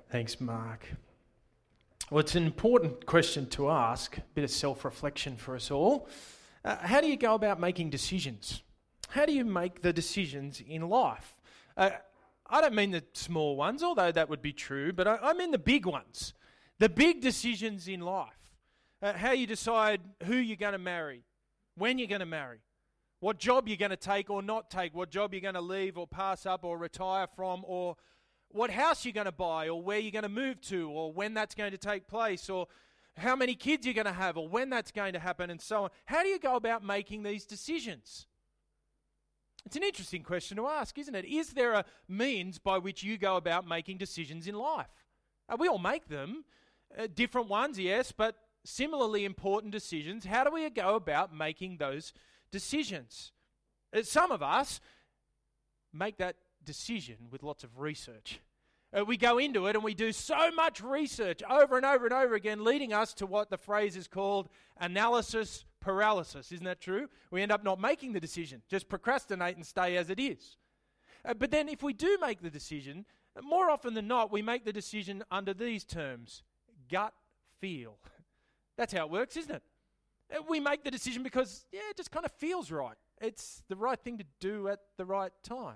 Thanks, Mark. Well, it's an important question to ask, a bit of self-reflection for us all. How do you go about making decisions? How do you make the decisions in life? I don't mean the small ones, although that would be true, but I mean the big ones, the big decisions in life. How you decide who you're going to marry, when you're going to marry, what job you're going to take or not take, what job you're going to leave or pass up or retire from, or what house you're going to buy, or where you're going to move to, or when that's going to take place, or how many kids you're going to have, or when that's going to happen, and so on. How do you go about making these decisions? It's an interesting question to ask, isn't it? Is there a means by which you go about making decisions in life? We all make them, different ones, yes, but similarly important decisions. How do we go about making those decisions? Some of us make that decision with lots of research. We go into it and we do so much research over and over and over again, leading us to what the phrase is called analysis paralysis. Isn't that true? We end up not making the decision, just procrastinate and stay as it is. But then if we do make the decision, more often than not, we make the decision under these terms: gut feel. That's how it works, isn't it? We make the decision because, it just kind of feels right. It's the right thing to do at the right time.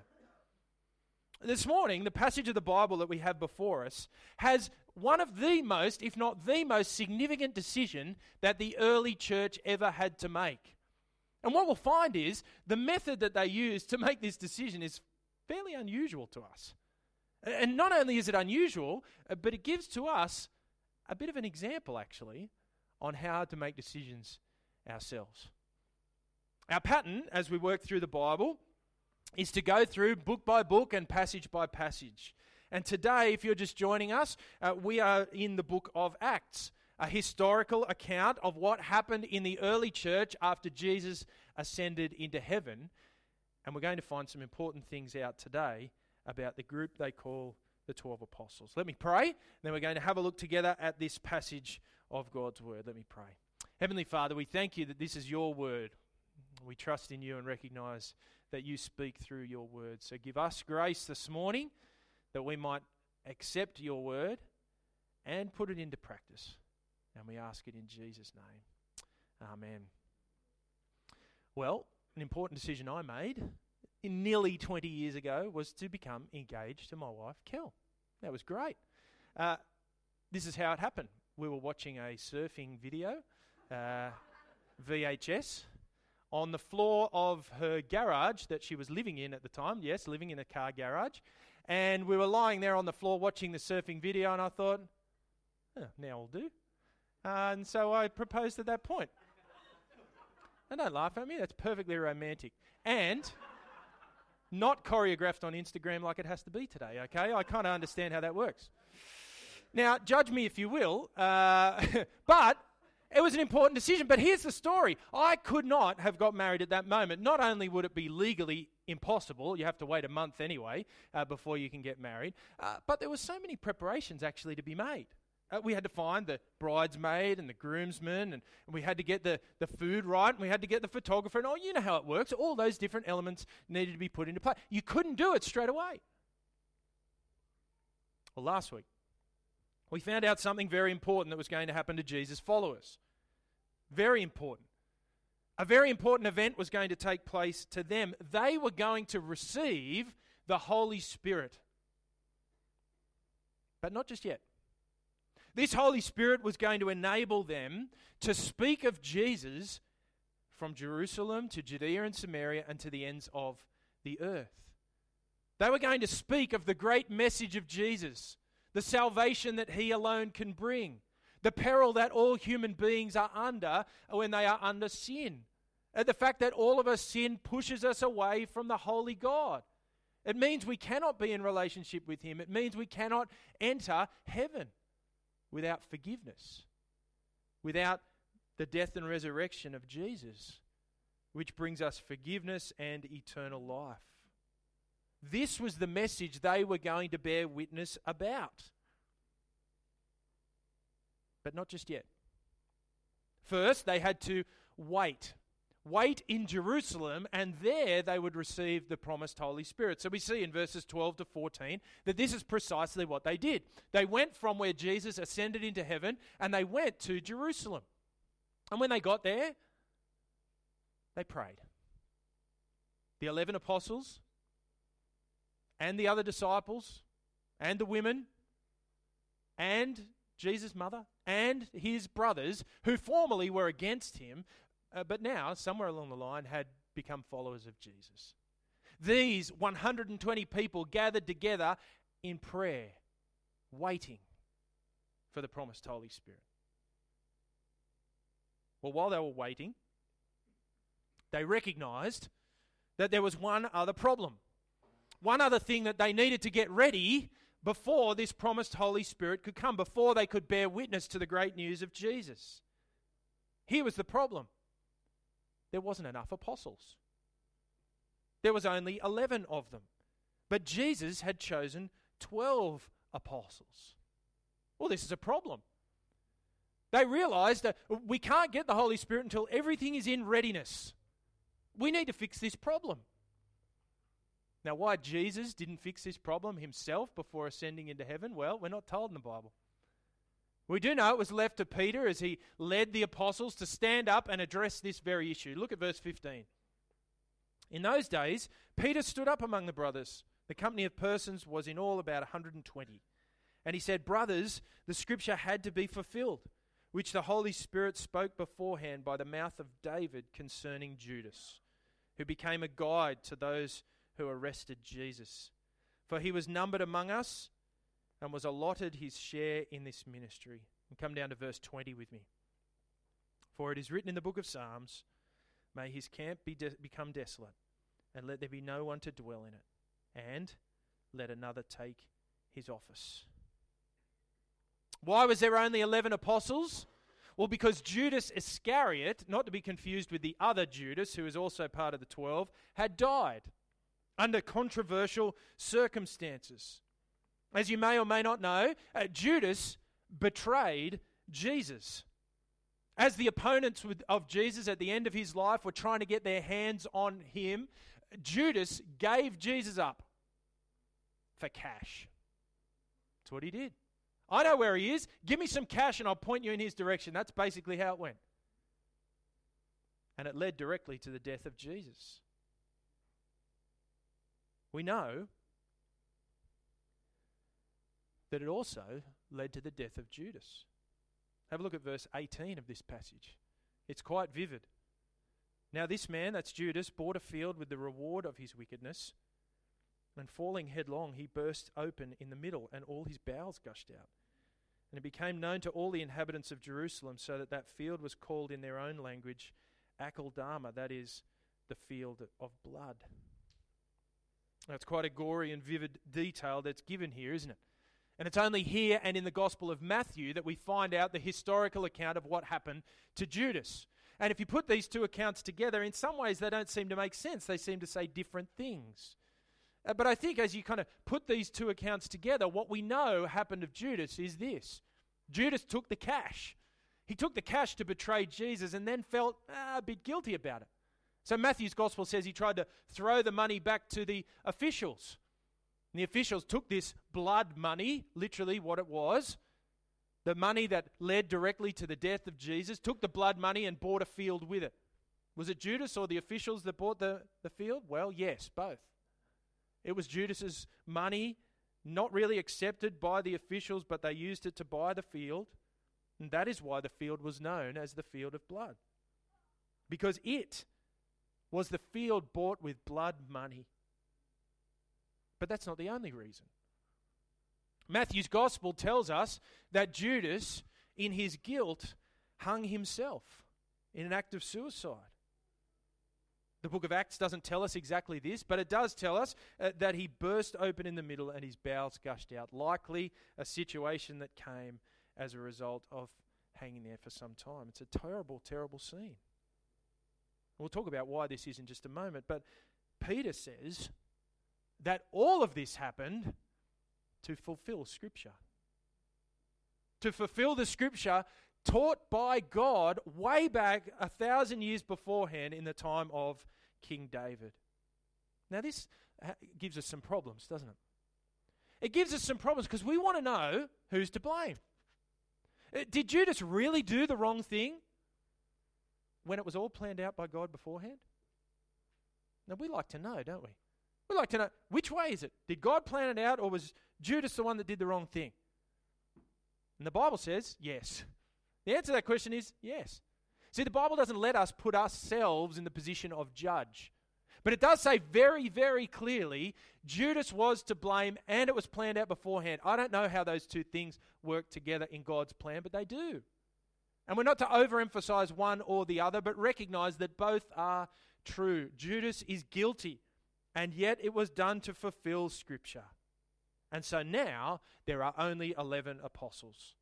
This morning, the passage of the Bible that we have before us has one of the most, if not the most significant decision that the early church ever had to make. And what we'll find is the method that they used to make this decision is fairly unusual to us. And not only is it unusual, but it gives to us a bit of an example, actually, on how to make decisions ourselves. Our pattern, as we work through the Bible, is to go through book by book and passage by passage. And today, if you're just joining us, we are in the book of Acts, a historical account of what happened in the early church after Jesus ascended into heaven. And we're going to find some important things out today about the group they call the 12 apostles. Let me pray, then we're going to have a look together at this passage of God's word. Let me pray. Heavenly Father, we thank you that this is your word. We trust in you and recognize that you speak through your word. So give us grace this morning that we might accept your word and put it into practice. And we ask it in Jesus' name. Amen. Well, an important decision I made nearly 20 years ago was to become engaged to my wife, Kel. That was great. This is how it happened. We were watching a surfing video, VHS, on the floor of her garage that she was living in at the time. Yes, living in a car garage. And we were lying there on the floor watching the surfing video, and I thought, now will do. And so I proposed at that point. And don't laugh at me, that's perfectly romantic. And not choreographed on Instagram like it has to be today, okay? I kind of understand how that works. Now, judge me if you will, but it was an important decision. But here's the story. I could not have got married at that moment. Not only would it be legally impossible, you have to wait a month anyway before you can get married, but there were so many preparations actually to be made. We had to find the bridesmaid and the groomsmen, and we had to get the food right, and we had to get the photographer, and you know how it works. All those different elements needed to be put into play. You couldn't do it straight away. Well, last week, we found out something very important that was going to happen to Jesus' followers. Very important. A very important event was going to take place to them. They were going to receive the Holy Spirit. But not just yet. This Holy Spirit was going to enable them to speak of Jesus from Jerusalem to Judea and Samaria and to the ends of the earth. They were going to speak of the great message of Jesus, the salvation that he alone can bring, the peril that all human beings are under when they are under sin, the fact that all of us sin pushes us away from the holy God. It means we cannot be in relationship with him. It means we cannot enter heaven without forgiveness, without the death and resurrection of Jesus, which brings us forgiveness and eternal life. This was the message they were going to bear witness about. But not just yet. First, they had to wait. wait in Jerusalem, and there they would receive the promised Holy Spirit. So we see in verses 12 to 14 that this is precisely what they did. They went from where Jesus ascended into heaven, and they went to Jerusalem. And when they got there, they prayed. The 11 apostles and the other disciples and the women and Jesus' mother and his brothers, who formerly were against him, but now, somewhere along the line, had become followers of Jesus. These 120 people gathered together in prayer, waiting for the promised Holy Spirit. Well, while they were waiting, they recognized that there was one other problem. One other thing that they needed to get ready before this promised Holy Spirit could come, before they could bear witness to the great news of Jesus. Here was the problem. There wasn't enough apostles. There was only 11 of them. But Jesus had chosen 12 apostles. Well, this is a problem. They realized that we can't get the Holy Spirit until everything is in readiness. We need to fix this problem. Now, why Jesus didn't fix this problem himself before ascending into heaven? Well, we're not told in the Bible. We do know it was left to Peter as he led the apostles to stand up and address this very issue. Look at verse 15. In those days, Peter stood up among the brothers. The company of persons was in all about 120. And he said, "Brothers, the scripture had to be fulfilled, which the Holy Spirit spoke beforehand by the mouth of David concerning Judas, who became a guide to those who arrested Jesus. For he was numbered among us and was allotted his share in this ministry." And come down to verse 20 with me. "For it is written in the book of Psalms, may his camp become desolate, and let there be no one to dwell in it, and let another take his office." Why was there only 11 apostles? Well, because Judas Iscariot, not to be confused with the other Judas, who is also part of the 12, had died under controversial circumstances. As you may or may not know, Judas betrayed Jesus. As the opponents of Jesus at the end of his life were trying to get their hands on him, Judas gave Jesus up for cash. That's what he did. I know where he is. Give me some cash and I'll point you in his direction. That's basically how it went. And it led directly to the death of Jesus. We know that it also led to the death of Judas. Have a look at verse 18 of this passage. It's quite vivid. "Now this man," that's Judas, "bought a field with the reward of his wickedness, and falling headlong, he burst open in the middle, and all his bowels gushed out. And it became known to all the inhabitants of Jerusalem, so that that field was called in their own language Akeldama, that is, the field of blood." That's quite a gory and vivid detail that's given here, isn't it? And it's only here and in the Gospel of Matthew that we find out the historical account of what happened to Judas. And if you put these two accounts together, in some ways they don't seem to make sense. They seem to say different things. But I think as you kind of put these two accounts together, what we know happened of Judas is this. Judas took the cash. He took the cash to betray Jesus and then felt a bit guilty about it. So Matthew's Gospel says he tried to throw the money back to the officials. And the officials took this blood money, literally what it was, the money that led directly to the death of Jesus, took the blood money and bought a field with it. Was it Judas or the officials that bought the field? Well, yes, both. It was Judas's money, not really accepted by the officials, but they used it to buy the field. And that is why the field was known as the field of blood. Because it was the field bought with blood money. But that's not the only reason. Matthew's Gospel tells us that Judas, in his guilt, hung himself in an act of suicide. The book of Acts doesn't tell us exactly this, but it does tell us that he burst open in the middle and his bowels gushed out. Likely a situation that came as a result of hanging there for some time. It's a terrible, terrible scene. We'll talk about why this is in just a moment, but Peter says that all of this happened to fulfill Scripture. To fulfill the Scripture taught by God way back 1,000 years beforehand in the time of King David. Now this gives us some problems, doesn't it? It gives us some problems because we want to know who's to blame. Did Judas really do the wrong thing when it was all planned out by God beforehand? Now we like to know, don't we? We like to know, which way is it? Did God plan it out, or was Judas the one that did the wrong thing? And the Bible says yes. The answer to that question is yes. See, the Bible doesn't let us put ourselves in the position of judge. But it does say very, very clearly, Judas was to blame and it was planned out beforehand. I don't know how those two things work together in God's plan, but they do. And we're not to overemphasize one or the other, but recognize that both are true. Judas is guilty, and yet it was done to fulfill Scripture. And so now there are only 11 apostles.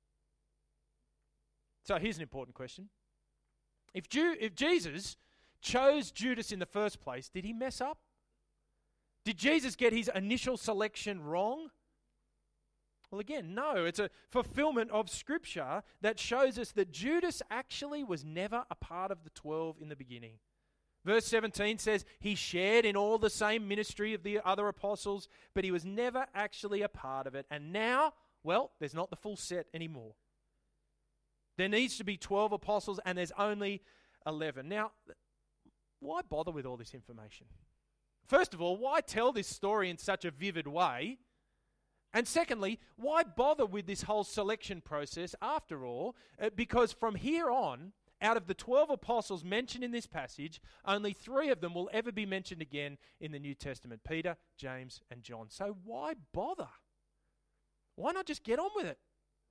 So here's an important question. If Jesus chose Judas in the first place, did he mess up? Did Jesus get his initial selection wrong? Well, again, no. It's a fulfillment of Scripture that shows us that Judas actually was never a part of the 12 in the beginning. Verse 17 says he shared in all the same ministry of the other apostles, but he was never actually a part of it. And now, well, there's not the full set anymore. There needs to be 12 apostles, and there's only 11. Now, why bother with all this information? First of all, why tell this story in such a vivid way? And secondly, why bother with this whole selection process after all? Because from here on, out of the 12 apostles mentioned in this passage, only 3 of them will ever be mentioned again in the New Testament: Peter, James, and John. So why bother? Why not just get on with it?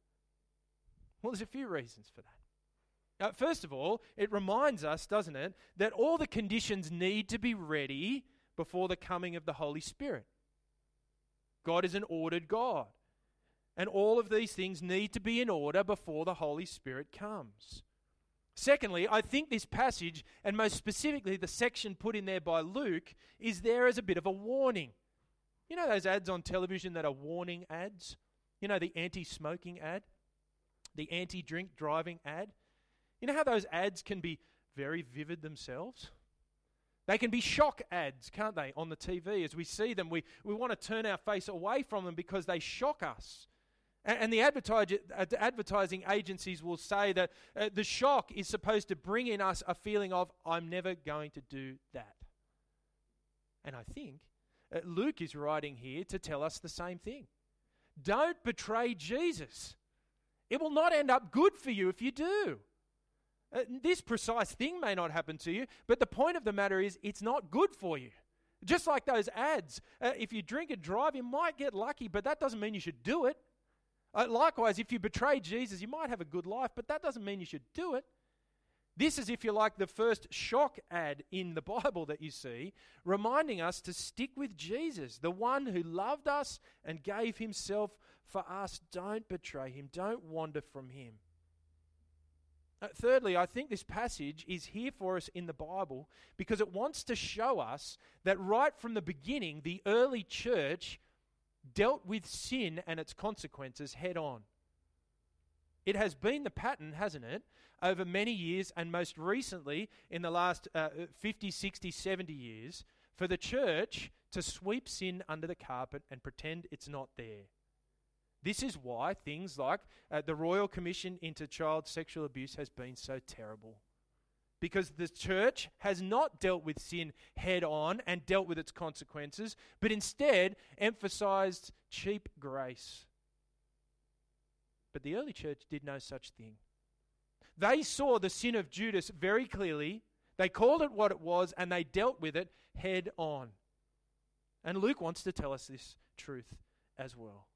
Well, there's a few reasons for that. First of all, it reminds us, doesn't it, that all the conditions need to be ready before the coming of the Holy Spirit. God is an ordered God, and all of these things need to be in order before the Holy Spirit comes. Secondly, I think this passage, and most specifically the section put in there by Luke, is there as a bit of a warning. You know those ads on television that are warning ads? You know, the anti-smoking ad? The anti-drink driving ad? You know how those ads can be very vivid themselves? They can be shock ads, can't they, on the TV? As we see them, we want to turn our face away from them because they shock us. And the advertising agencies will say that the shock is supposed to bring in us a feeling of, I'm never going to do that. And I think Luke is writing here to tell us the same thing. Don't betray Jesus. It will not end up good for you if you do. This precise thing may not happen to you, but the point of the matter is it's not good for you. Just like those ads, if you drink and drive, you might get lucky, but that doesn't mean you should do it. Likewise, if you betray Jesus, you might have a good life, but that doesn't mean you should do it. This is, if you like, the first shock ad in the Bible that you see, reminding us to stick with Jesus, the one who loved us and gave himself for us. Don't betray him. Don't wander from him. Thirdly, I think this passage is here for us in the Bible because it wants to show us that right from the beginning, the early church dealt with sin and its consequences head on. It has been the pattern, hasn't it, over many years, and most recently in the last 50, 60, 70 years, for the church to sweep sin under the carpet and pretend it's not there. This is why things like the Royal Commission into Child Sexual Abuse has been so terrible. Because the church has not dealt with sin head on and dealt with its consequences, but instead emphasized cheap grace. But the early church did no such thing. They saw the sin of Judas very clearly. They called it what it was, and they dealt with it head on. And Luke wants to tell us this truth as well.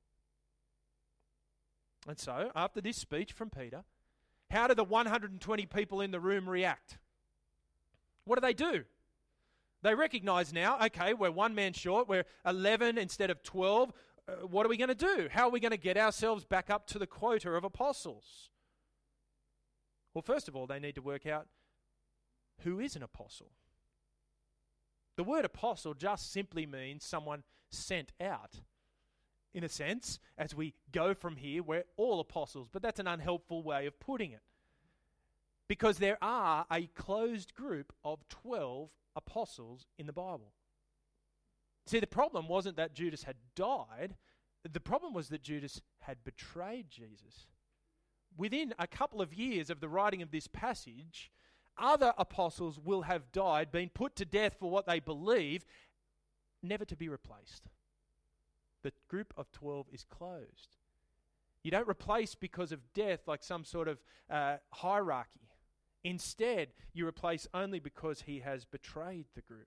And so, after this speech from Peter, how do the 120 people in the room react? What do? They recognize now, okay, we're one man short, we're 11 instead of 12. What are we going to do? How are we going to get ourselves back up to the quota of apostles? Well, first of all, they need to work out who is an apostle. The word apostle just simply means someone sent out. in a sense, as we go from here. We're all apostles, but that's an unhelpful way of putting it. Because there are a closed group of 12 apostles in the Bible. See, the problem wasn't that Judas had died. The problem was that Judas had betrayed Jesus. Within a couple of years of the writing of this passage, other apostles will have died, been put to death for what they believe, never to be replaced. The group of 12 is closed. You don't replace because of death like some sort of hierarchy. Instead, you replace only because he has betrayed the group.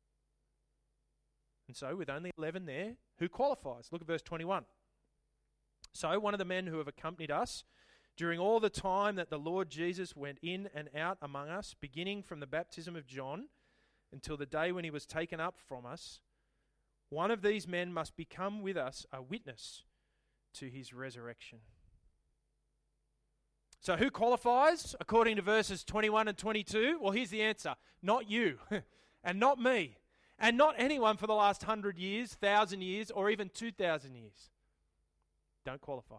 And so, with only 11 there, who qualifies? Look at verse 21. So, one of the men who have accompanied us during all the time that the Lord Jesus went in and out among us, beginning from the baptism of John until the day when he was taken up from us, one of these men must become with us a witness to his resurrection. So who qualifies according to verses 21 and 22? Well, here's the answer. Not you and not me and not anyone for the last 100 years, 1,000 years, or even 2,000 years. Don't qualify.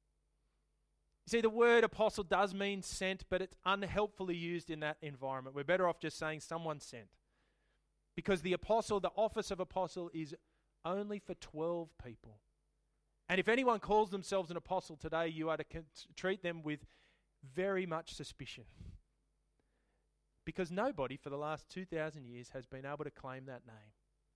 You see, the word apostle does mean sent, but it's unhelpfully used in that environment. We're better off just saying someone sent. Because the apostle, the office of apostle, is only for 12 people. And if anyone calls themselves an apostle today, you are to treat them with very much suspicion. Because nobody for the last 2,000 years has been able to claim that name.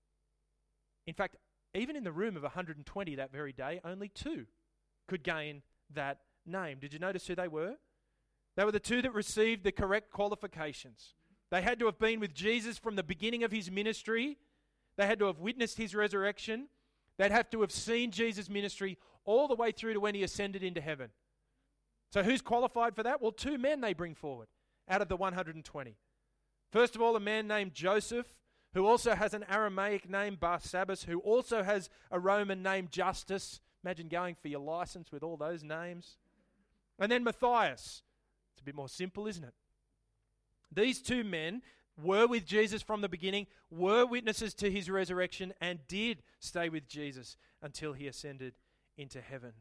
In fact, even in the room of 120 that very day, only 2 could gain that name. Did you notice who they were? They were the 2 that received the correct qualifications. They had to have been with Jesus from the beginning of his ministry. They had to have witnessed his resurrection. They'd have to have seen Jesus' ministry all the way through to when he ascended into heaven. So who's qualified for that? Well, 2 men they bring forward out of the 120. First of all, a man named Joseph, who also has an Aramaic name, Barsabbas, who also has a Roman name, Justus. Imagine going for your license with all those names. And then Matthias. It's a bit more simple, isn't it? These 2 men were with Jesus from the beginning, were witnesses to his resurrection, and did stay with Jesus until he ascended into heaven.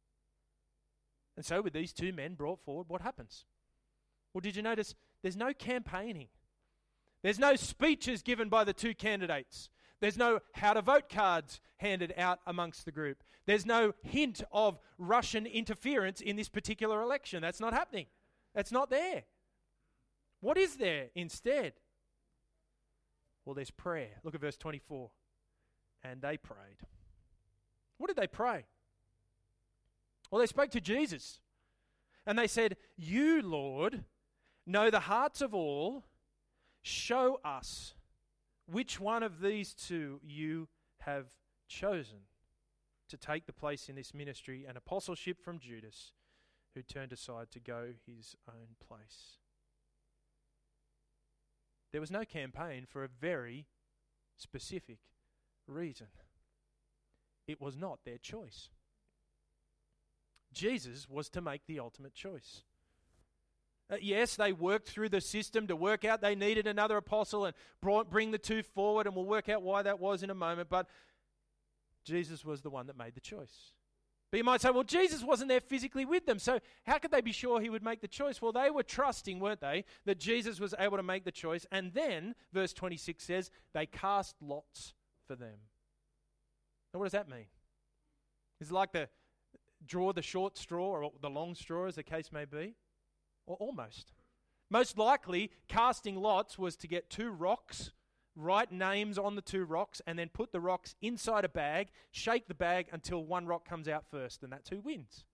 And so with these 2 men brought forward, what happens? Well, did you notice there's no campaigning? There's no speeches given by the 2 candidates. There's no how to vote cards handed out amongst the group. There's no hint of Russian interference in this particular election. That's not happening. That's not there. What is there instead? Well, there's prayer. Look at verse 24. And they prayed. What did they pray? Well, they spoke to Jesus. And they said, "You, Lord, know the hearts of all. Show us which one of these 2 you have chosen to take the place in this ministry and apostleship from Judas, who turned aside to go his own place." There was no campaign for a very specific reason. It was not their choice. Jesus was to make the ultimate choice. Yes, they worked through the system to work out they needed another apostle and bring the 2 forward, and we'll work out why that was in a moment, but Jesus was the one that made the choice. But you might say, well, Jesus wasn't there physically with them, so how could they be sure he would make the choice? Well, they were trusting, weren't they, that Jesus was able to make the choice, and then, verse 26 says, they cast lots for them. Now, what does that mean? Is it like draw the short straw or the long straw, as the case may be? Or almost. Most likely, casting lots was to get 2 rocks, write names on the 2 rocks, and then put the rocks inside a bag, shake the bag until 1 rock comes out first, and that's who wins.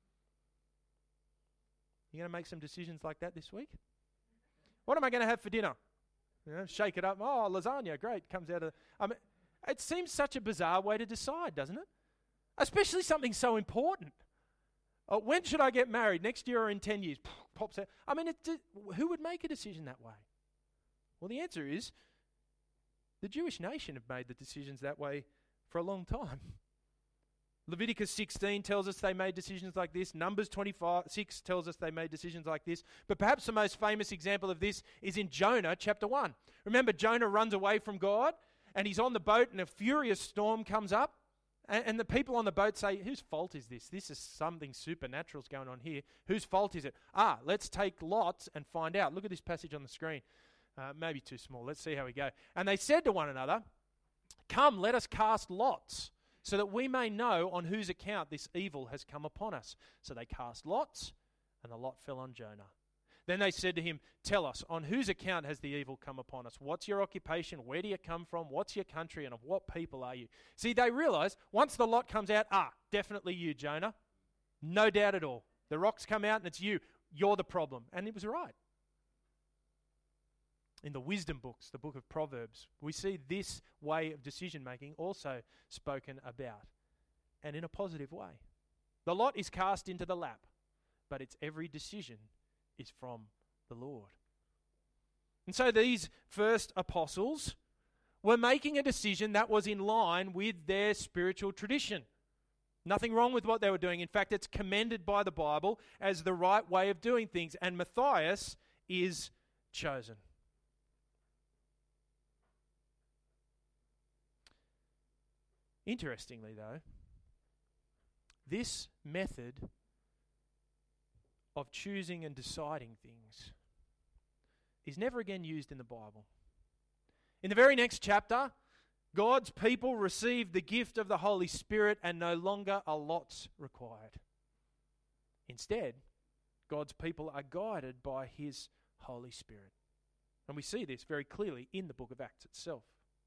You going to make some decisions like that this week? What am I going to have for dinner? Shake it up. Oh, lasagna, great, comes out of... it seems such a bizarre way to decide, doesn't it? Especially something so important. When should I get married? Next year or in 10 years? Pops out. Who would make a decision that way? Well, the answer is the Jewish nation have made the decisions that way for a long time. Leviticus 16 tells us they made decisions like this. Numbers 25:6 tells us they made decisions like this. But perhaps the most famous example of this is in Jonah chapter 1. Remember, Jonah runs away from God and he's on the boat and a furious storm comes up. And the people on the boat say, whose fault is this? This is something supernatural's going on here. Whose fault is it? Let's take lots and find out. Look at this passage on the screen. Maybe too small. Let's see how we go. And they said to one another, "Come, let us cast lots, so that we may know on whose account this evil has come upon us." So they cast lots, and the lot fell on Jonah. Then they said to him, "Tell us, on whose account has the evil come upon us? What's your occupation? Where do you come from? What's your country? And of what people are you?" See, they realize once the lot comes out, definitely you, Jonah. No doubt at all. The rocks come out and it's you. You're the problem. And it was right. In the wisdom books, the book of Proverbs, we see this way of decision making also spoken about, and in a positive way. The lot is cast into the lap, but its every decision is from the Lord. And so these first apostles were making a decision that was in line with their spiritual tradition. Nothing wrong with what they were doing. In fact, it's commended by the Bible as the right way of doing things. And Matthias is chosen. Interestingly, though, this method of choosing and deciding things is never again used in the Bible. In the very next chapter, God's people receive the gift of the Holy Spirit and no longer are lots required. Instead, God's people are guided by His Holy Spirit. And we see this very clearly in the book of Acts itself.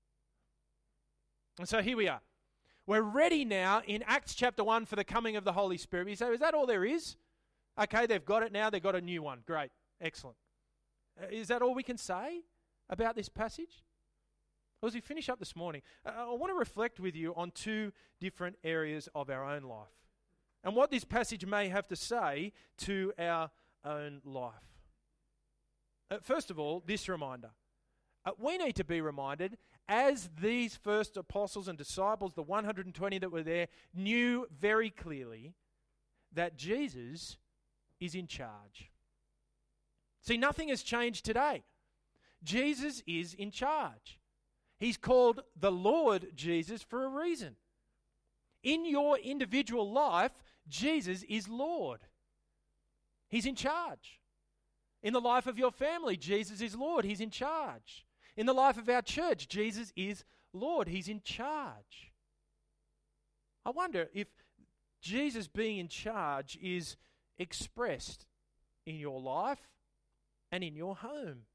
And so here we are. We're ready now in Acts chapter 1 for the coming of the Holy Spirit. You say, is that all there is? Okay, they've got it now. They've got a new one. Great. Excellent. Is that all we can say about this passage? Well, as we finish up this morning, I want to reflect with you on two different areas of our own life and what this passage may have to say to our own life. First of all, this reminder. We need to be reminded, as these first apostles and disciples, the 120 that were there, knew very clearly that Jesus is in charge. See, nothing has changed today. Jesus is in charge. He's called the Lord Jesus for a reason. In your individual life, Jesus is Lord. He's in charge. In the life of your family, Jesus is Lord. He's in charge. In the life of our church, Jesus is Lord. He's in charge. I wonder if Jesus being in charge is expressed in your life and in your home.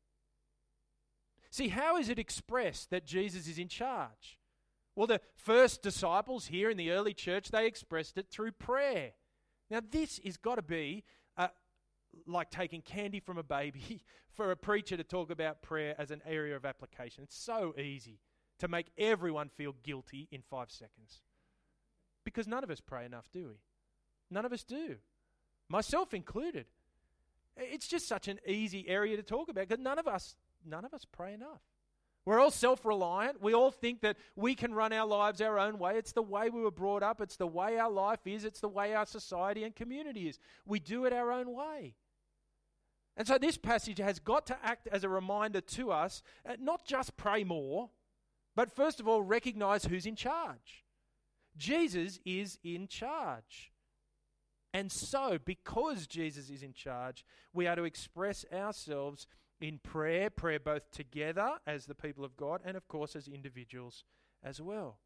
See, how is it expressed that Jesus is in charge? Well, the first disciples here in the early church, they expressed it through prayer. Now, this has got to be like taking candy from a baby for a preacher to talk about prayer as an area of application. It's so easy to make everyone feel guilty in 5 seconds. Because none of us pray enough, do we? None of us do. Myself included. It's just such an easy area to talk about because none of us pray enough. We're all self-reliant. We all think that we can run our lives our own way. It's the way we were brought up. It's the way our life is. It's the way our society and community is. We do it our own way. And so this passage has got to act as a reminder to us, not just pray more, but first of all, recognize who's in charge. Jesus is in charge. And so, because Jesus is in charge, we are to express ourselves in prayer both together as the people of God and, of course, as individuals as well.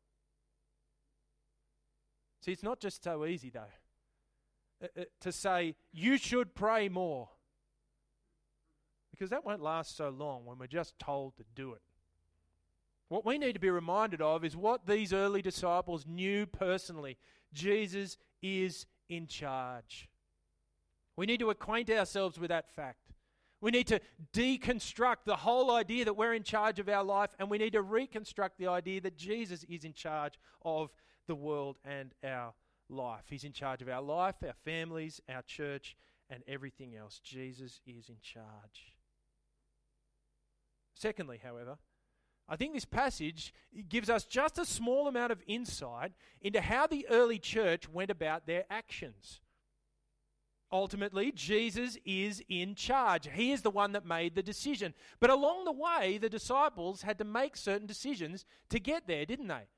See, it's not just so easy, though, to say, you should pray more. Because that won't last so long when we're just told to do it. What we need to be reminded of is what these early disciples knew personally. Jesus is in charge. We need to acquaint ourselves with that fact. We need to deconstruct the whole idea that we're in charge of our life, and we need to reconstruct the idea that Jesus is in charge of the world and our life. He's in charge of our life, our families, our church, and everything else. Jesus is in charge. Secondly, however, I think this passage gives us just a small amount of insight into how the early church went about their actions. Ultimately, Jesus is in charge. He is the one that made the decision. But along the way, the disciples had to make certain decisions to get there, didn't they?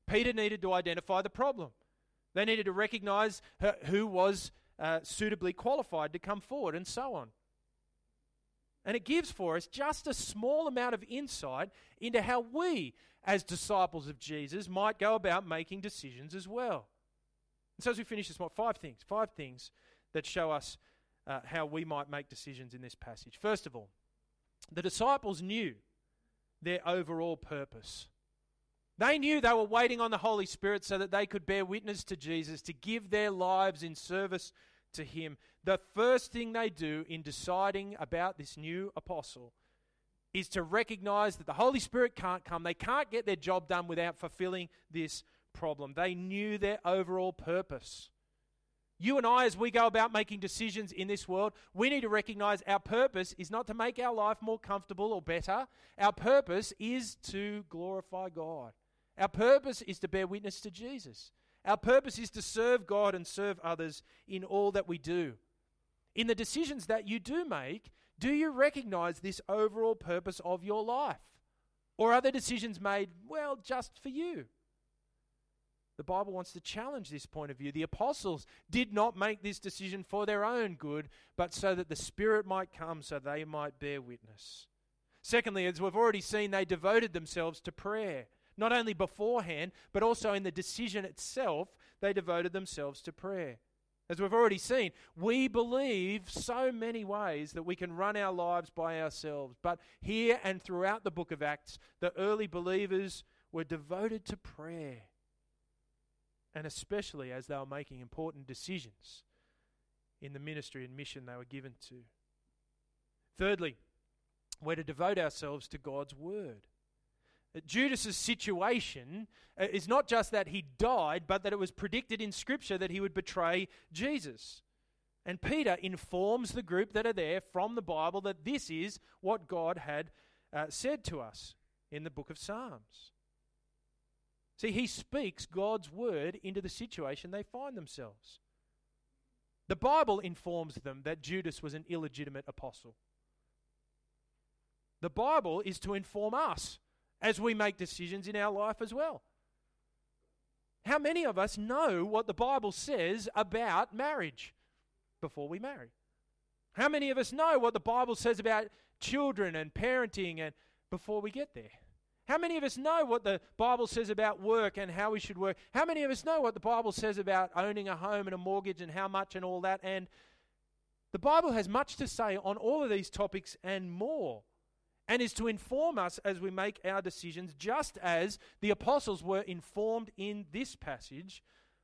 Peter needed to identify the problem. They needed to recognize who was suitably qualified to come forward, and so on. And it gives for us just a small amount of insight into how we, as disciples of Jesus, might go about making decisions as well. And so as we finish this, five things that show us how we might make decisions in this passage. First of all, the disciples knew their overall purpose. They knew they were waiting on the Holy Spirit so that they could bear witness to Jesus, to give their lives in service to Him. The first thing they do in deciding about this new apostle is to recognize that the Holy Spirit can't come. They can't get their job done without fulfilling this problem. They knew their overall purpose. You and I, as we go about making decisions in this world, we need to recognize our purpose is not to make our life more comfortable or better. Our purpose is to glorify God. Our purpose is to bear witness to Jesus. Our purpose is to serve God and serve others in all that we do. In the decisions that you do make, do you recognize this overall purpose of your life? Or are the decisions made, well, just for you? The Bible wants to challenge this point of view. The apostles did not make this decision for their own good, but so that the Spirit might come, so they might bear witness. Secondly, as we've already seen, they devoted themselves to prayer. Not only beforehand, but also in the decision itself, they devoted themselves to prayer. As we've already seen, we believe so many ways that we can run our lives by ourselves. But here and throughout the book of Acts, the early believers were devoted to prayer. And especially as they were making important decisions in the ministry and mission they were given to. Thirdly, we're to devote ourselves to God's word. Judas' situation is not just that he died, but that it was predicted in Scripture that he would betray Jesus. And Peter informs the group that are there from the Bible that this is what God had said to us in the book of Psalms. See, he speaks God's word into the situation they find themselves. The Bible informs them that Judas was an illegitimate apostle. The Bible is to inform us as we make decisions in our life as well. How many of us know what the Bible says about marriage before we marry? How many of us know what the Bible says about children and parenting and before we get there? How many of us know what the Bible says about work and how we should work? How many of us know what the Bible says about owning a home and a mortgage and how much and all that? And the Bible has much to say on all of these topics and more, and is to inform us as we make our decisions, just as the apostles were informed in this passage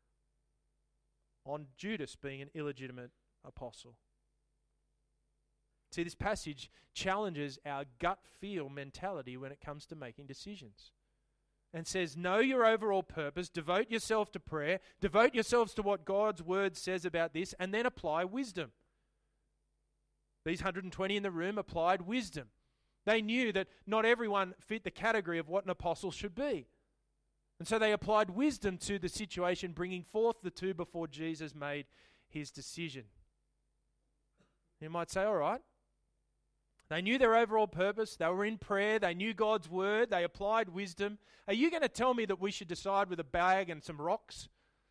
on Judas being an illegitimate apostle. See, this passage challenges our gut feel mentality when it comes to making decisions. And says, know your overall purpose, devote yourself to prayer, devote yourselves to what God's word says about this, and then apply wisdom. These 120 in the room applied wisdom. They knew that not everyone fit the category of what an apostle should be. And so they applied wisdom to the situation, bringing forth the two before Jesus made his decision. You might say, all right, they knew their overall purpose, they were in prayer, they knew God's word, they applied wisdom. Are you going to tell me that we should decide with a bag and some rocks?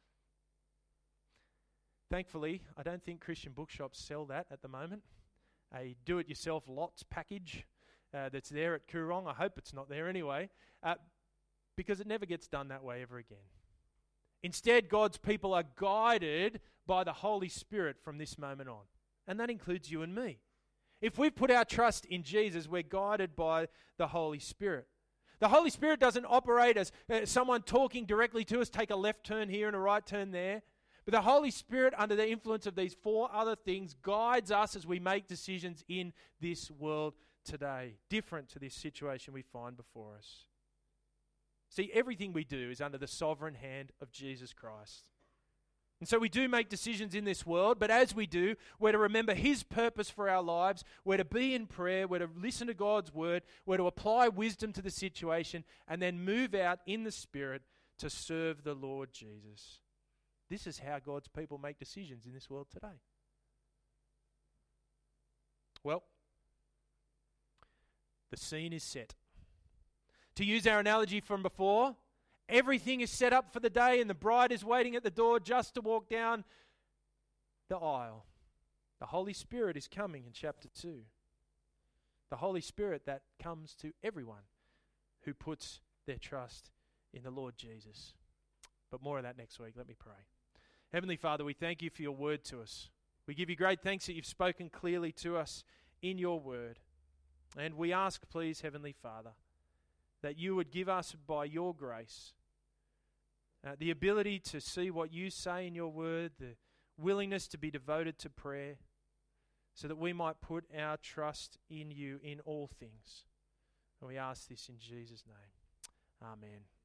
Thankfully, I don't think Christian bookshops sell that at the moment. A do-it-yourself lots package that's there at Coorong. I hope it's not there anyway, because it never gets done that way ever again. Instead, God's people are guided by the Holy Spirit from this moment on. And that includes you and me. If we've put our trust in Jesus, we're guided by the Holy Spirit. The Holy Spirit doesn't operate as someone talking directly to us, take a left turn here and a right turn there. But the Holy Spirit, under the influence of these four other things, guides us as we make decisions in this world today, different to this situation we find before us. See, everything we do is under the sovereign hand of Jesus Christ. And so we do make decisions in this world, but as we do, we're to remember his purpose for our lives. We're to be in prayer. We're to listen to God's word. We're to apply wisdom to the situation and then move out in the Spirit to serve the Lord Jesus. This is how God's people make decisions in this world today. Well, the scene is set. To use our analogy from before, Everything is set up for the day and the bride is waiting at the door just to walk down the aisle. The Holy Spirit is coming in chapter 2. The Holy Spirit that comes to everyone who puts their trust in the Lord Jesus. But more of that next week. Let me pray. Heavenly Father, we thank you for your word to us. We give you great thanks that you've spoken clearly to us in your word. And we ask, please, Heavenly Father, that you would give us by your grace the ability to see what you say in your word, the willingness to be devoted to prayer, so that we might put our trust in you in all things. And we ask this in Jesus' name. Amen.